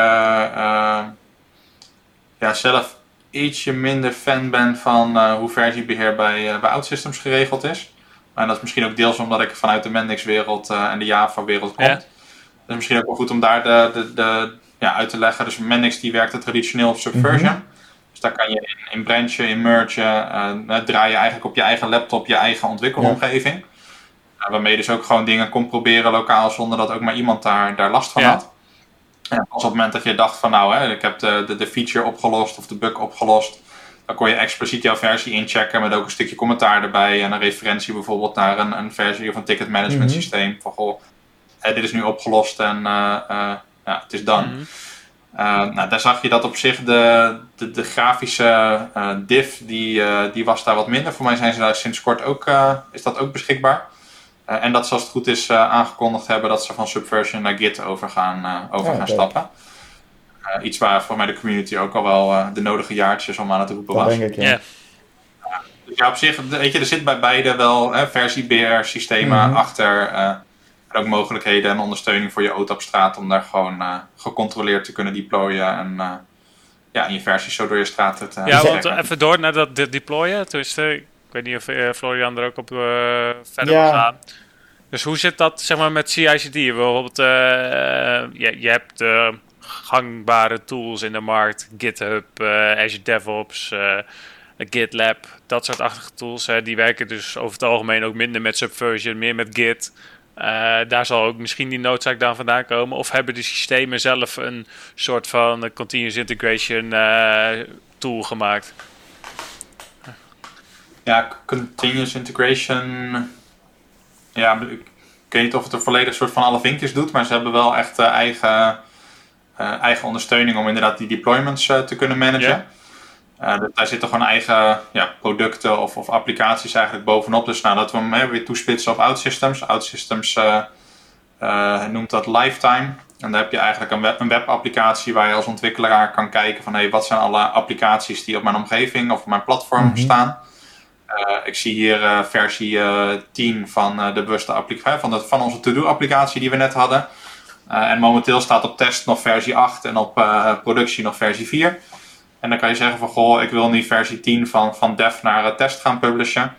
D: zelf ietsje minder fan ben van hoe versiebeheer bij OutSystems geregeld is. En dat is misschien ook deels omdat ik vanuit de Mendix-wereld en de Java-wereld kom. Dus misschien ook wel goed om daar uit te leggen. Dus Mendix die werkte traditioneel op Subversion. Dus daar kan je in branchen, in mergen, draai je eigenlijk op je eigen laptop je eigen ontwikkelomgeving. Waarmee je dus ook gewoon dingen kon proberen lokaal zonder dat ook maar iemand daar last van had. En pas op het moment dat je dacht van ik heb de feature opgelost of de bug opgelost. Dan kon je expliciet jouw versie inchecken met ook een stukje commentaar erbij. En een referentie bijvoorbeeld naar een versie of een ticket management systeem. Van dit is nu opgelost en het is done. Daar zag je dat op zich de grafische div, die was daar wat minder. Voor mij zijn ze daar sinds kort ook, is dat ook beschikbaar. En dat zoals het goed is aangekondigd hebben dat ze van Subversion naar Git over gaan stappen. Iets waar voor mij de community ook al wel de nodige jaartjes om aan het roepen was.
C: Dat denk ik, ja.
D: Dus op zich, weet je, er zit bij beide wel versiebeheer systemen achter. En ook mogelijkheden en ondersteuning voor je OTAP-straat om daar gewoon gecontroleerd te kunnen deployen en je versies zo door je straat te
B: want even door naar dat deployen. Dus, ik weet niet of Florian er ook op verder wil gaan. Dus hoe zit dat zeg maar met CI/CD? Bijvoorbeeld, je hebt gangbare tools in de markt, GitHub, Azure DevOps, GitLab, dat soort achtige tools. Die werken dus over het algemeen ook minder met Subversion, meer met Git. Daar zal ook misschien die noodzaak dan vandaan komen. Of hebben de systemen zelf een soort van continuous integration tool gemaakt?
D: Ja, continuous integration. Ja, ik weet niet of het een volledig soort van alle vinkjes doet, maar ze hebben wel echt eigen ondersteuning om inderdaad die deployments te kunnen managen. Dus daar zitten gewoon eigen producten of applicaties eigenlijk bovenop. Dus dat we hem weer toespitsen op OutSystems. OutSystems noemt dat Lifetime. En daar heb je eigenlijk een webapplicatie waar je als ontwikkelaar kan kijken van wat zijn alle applicaties die op mijn omgeving of op mijn platform staan. Ik zie hier versie 10 van de bewuste applicatie van onze to-do applicatie die we net hadden. En momenteel staat op test nog versie 8 en op productie nog versie 4. En dan kan je zeggen van ik wil nu versie 10 van dev naar test gaan publishen.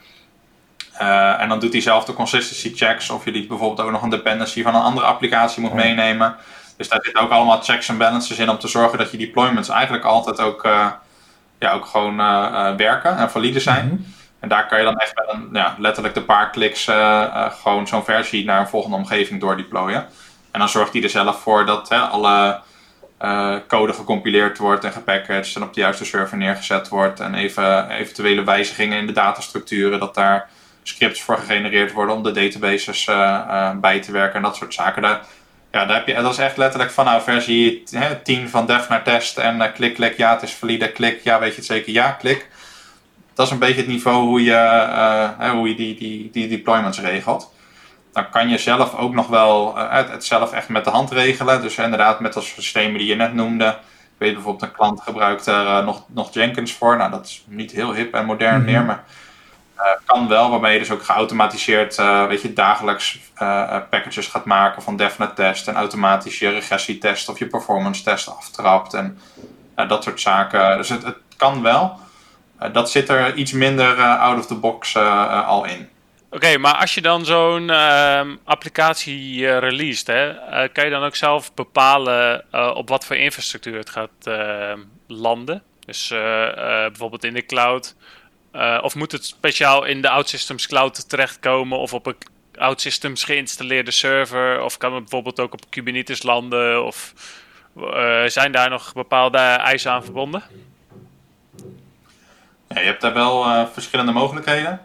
D: En dan doet hij zelf de consistency checks of je die bijvoorbeeld ook nog een dependency van een andere applicatie moet meenemen. Dus daar zitten ook allemaal checks en balances in om te zorgen dat je deployments eigenlijk altijd ook gewoon werken en valide zijn. En daar kan je dan echt met letterlijk de paar kliks gewoon zo'n versie naar een volgende omgeving doordeployen. En dan zorgt hij er zelf voor dat alle code gecompileerd wordt en gepackaged en op de juiste server neergezet wordt. En eventuele wijzigingen in de datastructuren, dat daar scripts voor gegenereerd worden om de databases bij te werken en dat soort zaken. Daar heb je, dat is echt letterlijk van versie 10 van dev naar test en klik, ja het is valide, klik, ja weet je het zeker, ja klik. Dat is een beetje het niveau hoe je die deployments regelt. Dan kan je zelf ook nog wel het zelf echt met de hand regelen. Dus inderdaad met de systemen die je net noemde. Ik weet bijvoorbeeld een klant gebruikt er nog Jenkins voor. Nou dat is niet heel hip en modern meer. Maar kan wel, waarmee je dus ook geautomatiseerd dagelijks packages gaat maken van dev naar test. En automatisch je regressietest of je performance test aftrapt. En dat soort zaken. Dus het kan wel. Dat zit er iets minder out of the box al in.
B: Oké, maar als je dan zo'n applicatie released, kan je dan ook zelf bepalen op wat voor infrastructuur het gaat landen? Dus bijvoorbeeld in de cloud. Of moet het speciaal in de OutSystems cloud terechtkomen of op een OutSystems geïnstalleerde server? Of kan het bijvoorbeeld ook op Kubernetes landen? Of zijn daar nog bepaalde eisen aan verbonden?
D: Ja, je hebt daar wel verschillende mogelijkheden.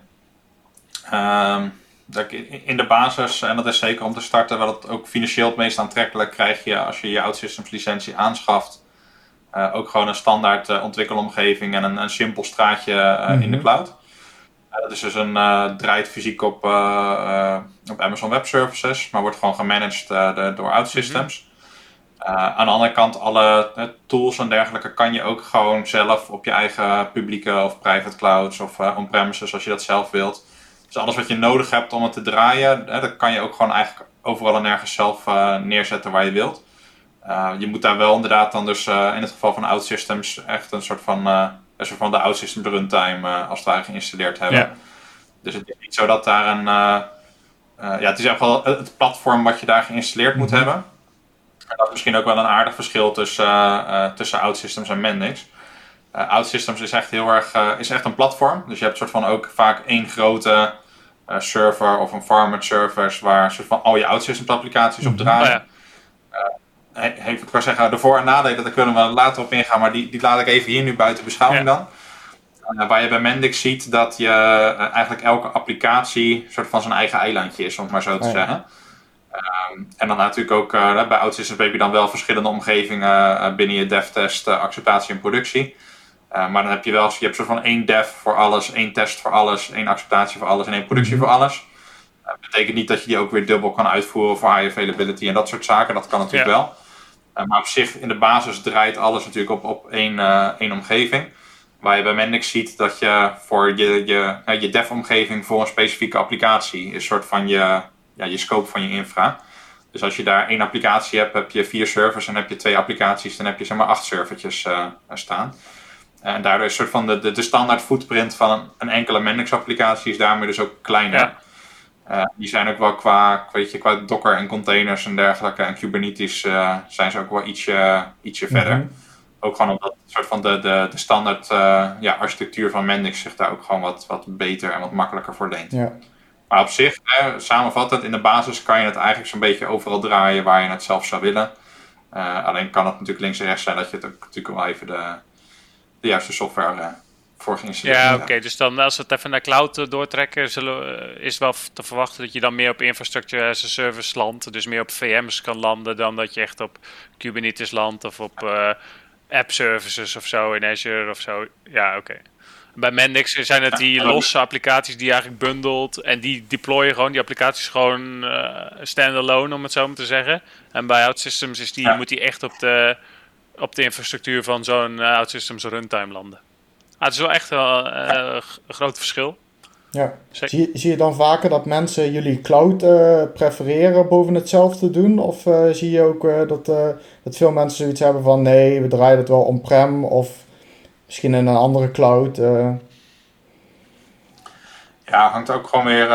D: In de basis, en dat is zeker om te starten, wel het ook financieel het meest aantrekkelijk krijg je als je je OutSystems licentie aanschaft. Ook gewoon een standaard ontwikkelomgeving en een simpel straatje in de cloud. Dat is dus draait fysiek op Amazon Web Services, maar wordt gewoon gemanaged door OutSystems. Aan de andere kant, alle tools en dergelijke kan je ook gewoon zelf op je eigen publieke of private clouds of on-premises als je dat zelf wilt. Dus alles wat je nodig hebt om het te draaien, dat kan je ook gewoon eigenlijk overal en nergens zelf neerzetten waar je wilt. Je moet daar wel inderdaad dan dus in het geval van OutSystems echt een soort van de OutSystems runtime als het ware geïnstalleerd hebben.
B: Ja.
D: Dus het is niet zo dat daar het is echt wel het platform wat je daar geïnstalleerd moet hebben. En dat is misschien ook wel een aardig verschil tussen OutSystems en Mendix. OutSystems is echt heel erg is echt een platform. Dus je hebt soort van ook vaak één grote server of een farm servers waar soort van al je OutSystems applicaties op draaien. Ik kan zeggen, de voor- en nadelen, daar kunnen we later op ingaan, maar die laat ik even hier nu buiten beschouwing dan. Waar je bij Mendix ziet dat je eigenlijk elke applicatie soort van zijn eigen eilandje is, om het maar zo te zeggen. En dan natuurlijk ook bij OutSystems heb je dan wel verschillende omgevingen binnen je dev-test, acceptatie en productie. Maar dan heb je hebt soort van één dev voor alles, één test voor alles, één acceptatie voor alles en één productie voor alles. Dat betekent niet dat je die ook weer dubbel kan uitvoeren voor high availability en dat soort zaken. Dat kan natuurlijk wel. Maar op zich in de basis draait alles natuurlijk op één omgeving. Waar je bij Mendix ziet dat je voor je dev-omgeving voor een specifieke applicatie is een soort van je scope van je infra. Dus als je daar één applicatie hebt, heb je 4 servers en heb je 2 applicaties, dan heb je zeg maar 8 servertjes staan. En daardoor is soort van de standaard footprint van een enkele Mendix applicatie is daarmee dus ook kleiner. Die zijn ook wel qua Docker en containers en dergelijke en Kubernetes zijn ze ook wel ietsje verder. Ook gewoon omdat soort van de standaard architectuur van Mendix zich daar ook gewoon wat beter en wat makkelijker voor leent. Ja. Maar op zich, samenvattend, in de basis kan je het eigenlijk zo'n beetje overal draaien waar je het zelf zou willen. Alleen kan het natuurlijk links en rechts zijn dat je het ook natuurlijk wel even de juiste software voor geïnstalleerd hebt.
B: Ja, oké. Dus dan als we het even naar cloud doortrekken, is wel te verwachten dat je dan meer op infrastructure as a service landt. Dus meer op VM's kan landen dan dat je echt op Kubernetes landt of op app services of zo in Azure of zo. Ja, oké. Bij Mendix zijn het die losse applicaties die je eigenlijk bundelt en die deployen gewoon, die applicaties gewoon standalone, om het zo maar te zeggen. En bij OutSystems moet die echt op de infrastructuur van zo'n OutSystems runtime landen. Het is wel echt een groot verschil.
C: Ja. Zie je dan vaker dat mensen jullie cloud prefereren boven het zelf te doen? Of zie je ook dat veel mensen zoiets hebben van nee, we draaien het wel on-prem of misschien in een andere cloud?
D: Ja, hangt ook gewoon weer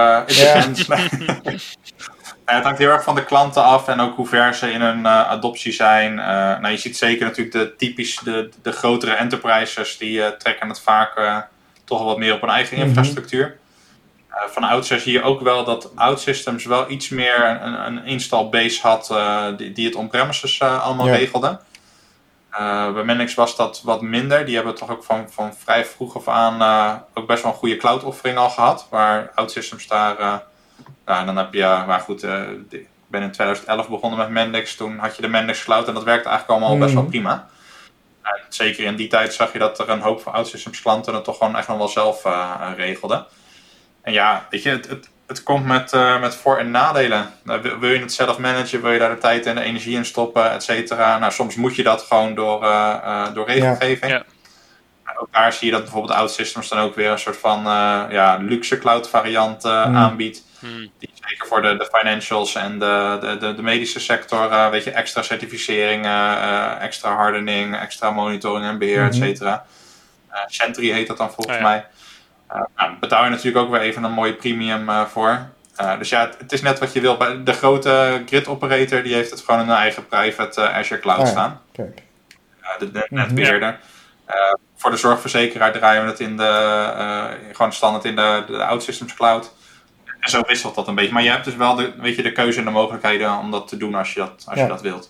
D: het hangt heel erg van de klanten af en ook hoe ver ze in hun adoptie zijn. Je ziet zeker natuurlijk de grotere enterprises, die trekken het vaak toch wel wat meer op hun eigen infrastructuur. Van oudsher zie je ook wel dat OutSystems wel iets meer een install base had die het on-premises allemaal regelde. Bij Mendix was dat wat minder. Die hebben toch ook van vrij vroeg af aan ook best wel een goede cloud offering al gehad. Waar OutSystems daar... dan heb je... ik ben in 2011 begonnen met Mendix. Toen had je de Mendix Cloud en dat werkte eigenlijk allemaal best wel prima. Zeker in die tijd zag je dat er een hoop van OutSystems klanten het toch gewoon echt nog wel zelf regelden. En ja, weet je, het komt met voor- en nadelen. Wil je het zelf managen, wil je daar de tijd en de energie in stoppen, et cetera. Nou, soms moet je dat gewoon door regelgeving. Ja. Ook daar zie je dat bijvoorbeeld OutSystems dan ook weer een soort van luxe cloud variant aanbiedt. Die zeker voor de financials en de medische sector, extra certificeringen, extra hardening, extra monitoring en beheer, et cetera. Sentry heet dat dan volgens mij. Daar betaal je natuurlijk ook weer even een mooie premium voor. Dus ja, het is net wat je wil. Bij de grote grid operator, die heeft het gewoon in een eigen private Azure cloud staan. Kijk. De netbeheerder. Voor de zorgverzekeraar draaien we het gewoon standaard in de OutSystems cloud. En zo wisselt dat een beetje. Maar je hebt dus wel de keuze en de mogelijkheden om dat te doen als je dat wilt.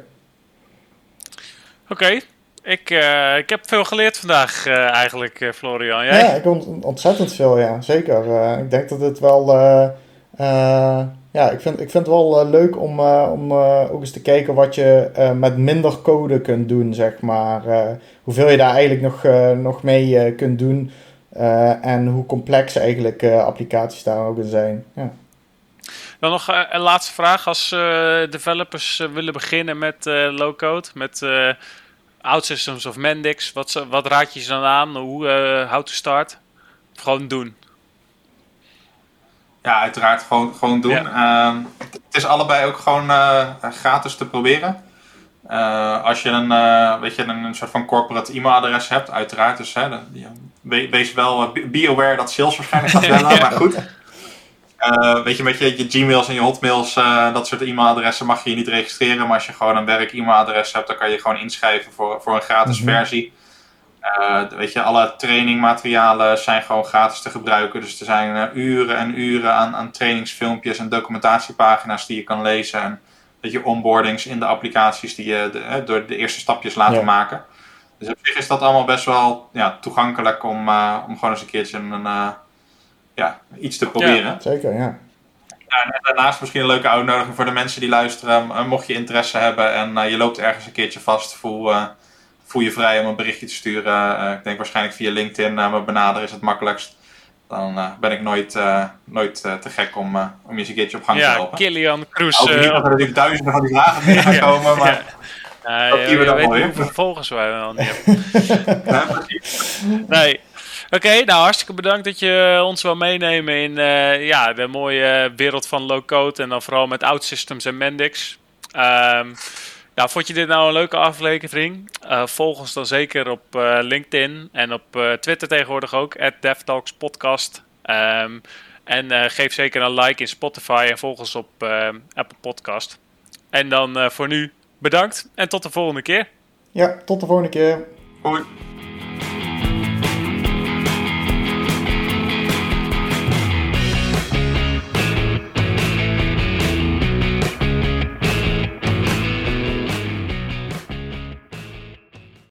B: Oké. Ik heb veel geleerd vandaag eigenlijk, Florian. Jij?
C: Ja, ik ontzettend veel, ja. Zeker. Ik denk dat het wel Ja, ik vind het wel leuk om ook eens te kijken wat je met minder code kunt doen, zeg maar. Hoeveel je daar eigenlijk nog mee kunt doen. En hoe complex eigenlijk applicaties daar ook in zijn. Ja.
B: Dan nog een laatste vraag. Als developers willen beginnen met low-code, met OutSystems of Mendix, wat raad je ze dan aan? How to start? Of gewoon doen?
D: Ja, uiteraard gewoon doen.
B: Ja.
D: Het is allebei ook gewoon gratis te proberen. Als je een soort van corporate e-mailadres hebt, uiteraard. Dus wees wel, be aware dat sales waarschijnlijk gaat bellen, maar goed. Met je Gmails en je Hotmails, dat soort e-mailadressen mag je niet registreren. Maar als je gewoon een werk e-mailadres hebt, dan kan je gewoon inschrijven voor een gratis versie. Alle trainingmaterialen zijn gewoon gratis te gebruiken. Dus er zijn uren en uren aan trainingsfilmpjes en documentatiepagina's die je kan lezen. En onboardings in de applicaties die je door de eerste stapjes laten maken. Dus op zich is dat allemaal best wel toegankelijk om gewoon eens een keertje iets te proberen.
C: Ja, zeker, ja.
D: En daarnaast misschien een leuke uitnodiging voor de mensen die luisteren. Mocht je interesse hebben en je loopt ergens een keertje vast, voel je vrij om een berichtje te sturen. Ik denk waarschijnlijk via LinkedIn me benaderen is het makkelijkst. Dan ben ik nooit te gek om je eens een keertje op gang te helpen.
B: Kilian Kroes.
D: Niet dat er natuurlijk duizenden van die vragen binnen gaan komen, maar
B: je weet niet hoeveel volgers wij wel niet hebben. Nee. Oké, nou hartstikke bedankt dat je ons wil meenemen in de mooie wereld van low-code en dan vooral met OutSystems en Mendix. Vond je dit nou een leuke aflevering? Volg ons dan zeker op LinkedIn en op Twitter tegenwoordig ook, @DevTalksPodcast. En geef zeker een like in Spotify en volg ons op Apple Podcast. En dan voor nu bedankt en tot de volgende keer.
C: Ja, tot de volgende keer.
D: Hoi.